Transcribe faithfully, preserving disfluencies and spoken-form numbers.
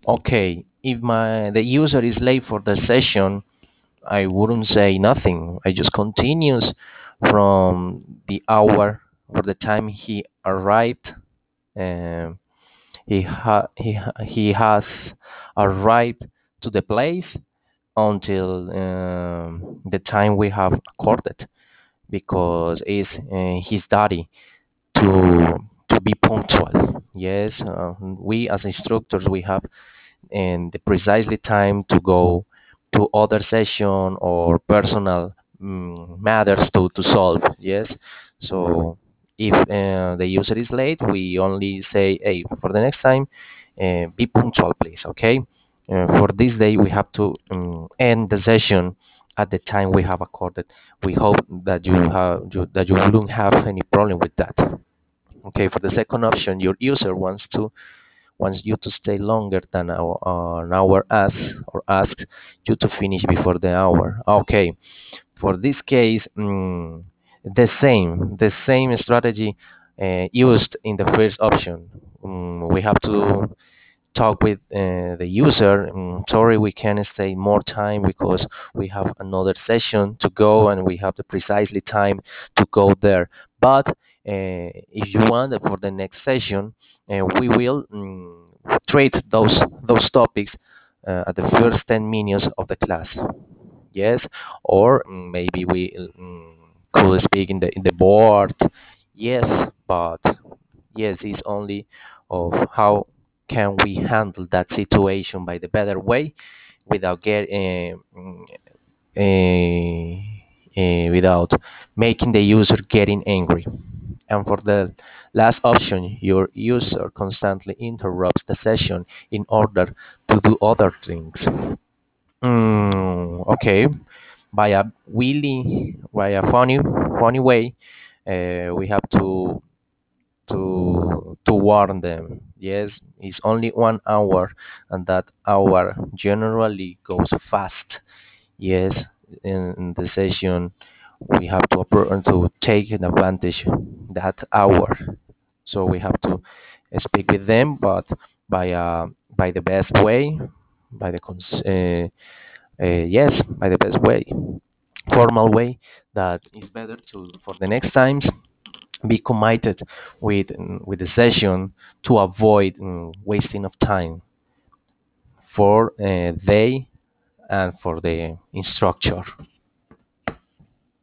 Okay, if my the user is late for the session, I wouldn't say nothing. I just continues from the hour or the time he arrived. Um, he ha- he ha- he has arrived to the place until um, the time we have accorded, because it's uh, his duty to to be punctual. Yes, uh, we as instructors we have and the precisely time to go to other session or personal mm, matters to, to solve. Yes, so if uh, the user is late, we only say, hey, for the next time, uh, be punctual, please. Okay. Uh, for this day, we have to um, end the session at the time we have accorded. We hope that you have you, that you wouldn't have any problem with that. Okay. For the second option, your user wants to wants you to stay longer than our, uh, an hour asks or asks you to finish before the hour. Okay, for this case, mm, the same, the same strategy uh, used in the first option. Mm, we have to talk with uh, the user. Mm, sorry, we can't stay more time because we have another session to go and we have the precisely time to go there. But uh, if you want for the next session, uh, we will mm, treat those those topics uh, at the first ten minutes of the class. Yes, or mm, maybe we mm, could speak in the in the board. Yes, but yes, it's only of how can we handle that situation by the better way without get uh, mm, uh, uh, without making the user getting angry. And for the last option, your user constantly interrupts the session in order to do other things. Mm, okay, by a really, by a funny, funny way, uh, we have to to to warn them. Yes, it's only one hour, and that hour generally goes fast. Yes, in, in the session, we have to appro- to take an advantage that hour. So we have to speak with them, but by uh, by the best way, by the cons- uh, uh, yes, by the best way, formal way that is better to for the next times be committed with mm, with the session to avoid mm, wasting of time for uh, they and for the instructor.